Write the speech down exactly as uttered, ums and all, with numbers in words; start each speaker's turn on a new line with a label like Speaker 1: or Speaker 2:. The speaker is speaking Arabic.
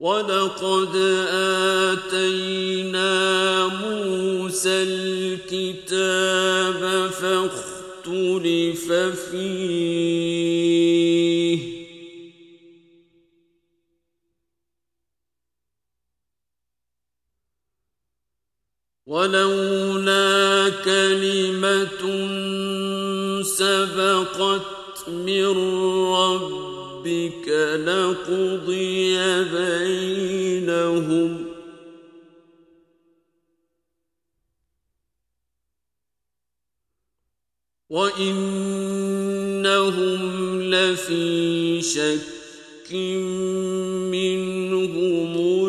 Speaker 1: وَلَقَدْ آتَيْنَا مُوسَى الْكِتَابَ فَاخْتُلِفَ فِيهِ وَلَوْلَا كَلِمَةٌ سَبَقَتْ مِنْ رَبِّكَ لَقُضِيَ بَيْنَهُمْ وَإِنَّهُمْ لَفِي شَكٍّ مِّنْهُ مُرِيبٍ